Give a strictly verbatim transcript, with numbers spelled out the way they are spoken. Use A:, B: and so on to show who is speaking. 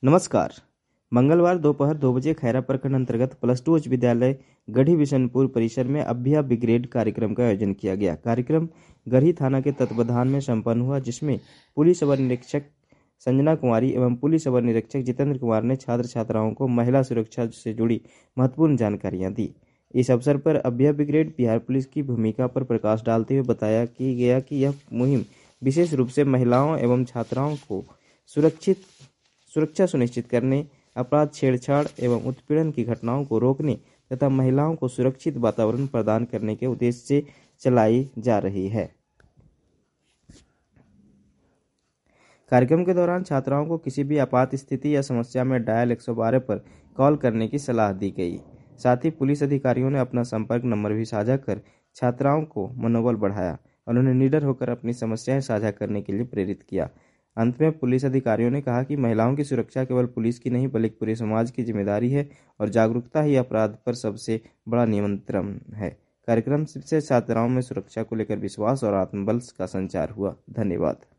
A: नमस्कार। मंगलवार दोपहर दो बजे खैरा प्रखंड अंतर्गत प्लस टू उच्च विद्यालय गढ़ी बिशनपुर परिसर में अभ्या ब्रिगेड कार्यक्रम का आयोजन किया गया। कार्यक्रम गढ़ी थाना के तत्वाधान में संपन्न हुआ, जिसमें पुलिस अवर निरीक्षक संजना कुमारी एवं पुलिस अवर निरीक्षक जितेंद्र कुमार ने छात्र छात्राओं को महिला सुरक्षा से जुड़ी महत्वपूर्ण जानकारियां दी। इस अवसर पर अभ्या ब्रिगेड बिहार पुलिस की भूमिका पर प्रकाश डालते हुए बताया कि गया कि यह मुहिम विशेष रूप से महिलाओं एवं छात्राओं को सुरक्षित सुरक्षा सुनिश्चित करने, अपराध, छेड़छाड़ एवं उत्पीड़न की घटनाओं को रोकने तथा महिलाओं को सुरक्षित वातावरण प्रदान करने के उद्देश्य से चलाई जा रही है। कार्यक्रम के दौरान छात्राओं को किसी भी आपात स्थिति या समस्या में डायल एक सौ बारह पर कॉल करने की सलाह दी गई। साथ ही पुलिस अधिकारियों ने अपना संपर्क नंबर भी साझा कर छात्राओं को मनोबल बढ़ाया और उन्हें निडर होकर अपनी समस्याएं साझा करने के लिए प्रेरित किया। अंत में पुलिस अधिकारियों ने कहा कि महिलाओं की सुरक्षा केवल पुलिस की नहीं बल्कि पूरे समाज की जिम्मेदारी है और जागरूकता ही अपराध पर सबसे बड़ा नियंत्रण है। कार्यक्रम से छात्राओं में सुरक्षा को लेकर विश्वास और आत्मबल का संचार हुआ। धन्यवाद।